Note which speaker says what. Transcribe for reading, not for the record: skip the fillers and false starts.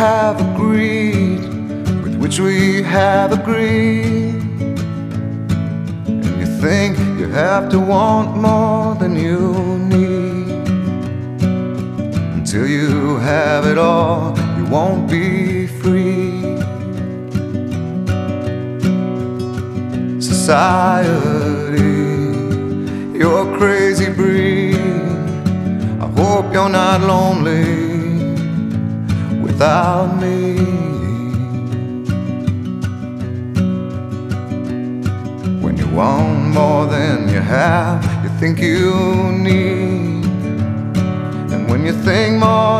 Speaker 1: have agreed, with which we have agreed. And you think you have to want more than you need. Until you have it all, you won't be free. Society, you're a crazy breed. I hope you're not lonely without me. When you want more than you have, you think you need. And when you think more